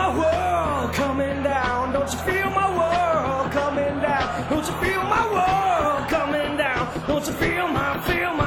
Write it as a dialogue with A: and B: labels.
A: my world coming down? Don't you feel my world coming down? Don't you feel my world coming down? Don't you feel my